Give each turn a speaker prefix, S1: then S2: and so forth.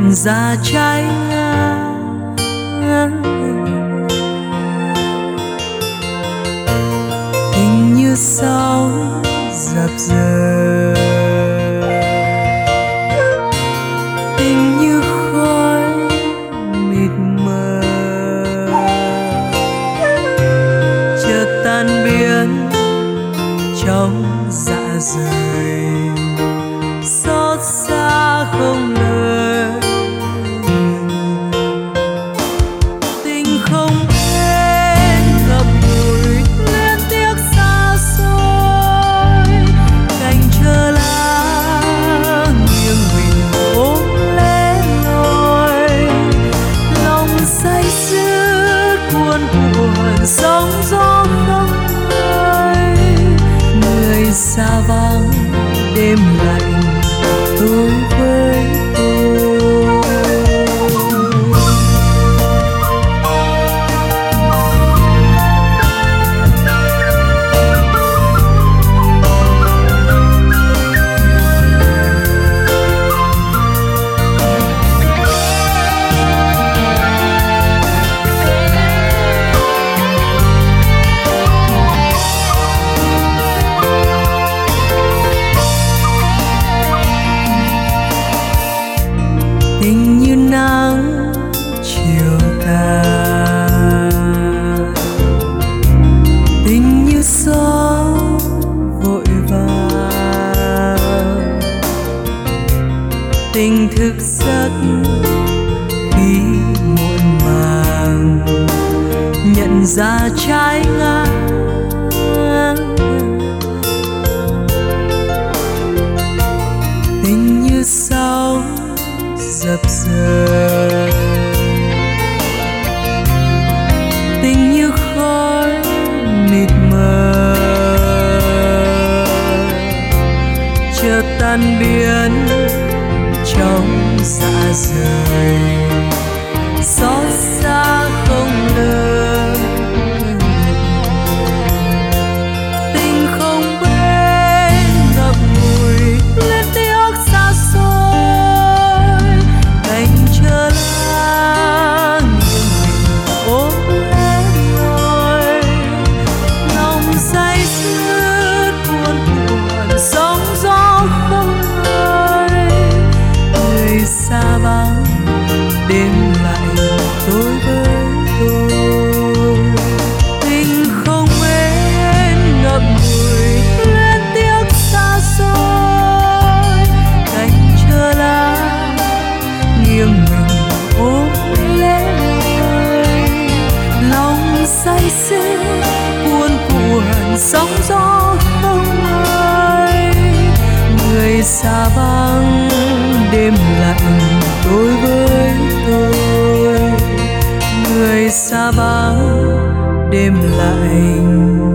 S1: nhận ra trái ngang, tình như sóng dập dờn, tình như khói mịt mờ chợt tan biến trong dạ dày, xót xa không lời. Tình không đến ngập ngùi liên tiếc xa xôi, cành chờ lá nghiêng mình ôm lên lối, lòng say sưa cuồn cuộn sóng gió không ngơi. Người xa vắng đêm lạnh tôi với tôi. Tình như nắng chiều tàn, tình như gió vội vàng, tình thức giấc khi muộn màng, nhận ra trái ngang, tình như sóng dập dờn, tình như khói mịt mờ chợt tan biến trong dạ dày, xót xa không lời. Tình không bên ngập ngùi lên tiếc xa xôi, cành chờ lá nghiêng mình ôm lên lối, lòng say sưa cuồn cuộn sóng gió không ngơi. Người xa vắng đêm lạnh tôi với tôi, tình không bên ngập ngùi lên tiếc xa xôi, cành chờ lá nghiêng mình ôm lên người, lòng say sưa cuồn cuộn sóng gió không ngơi. Người xa vắng đêm lạnh tôi với tôi, người xa vắng đêm lạnh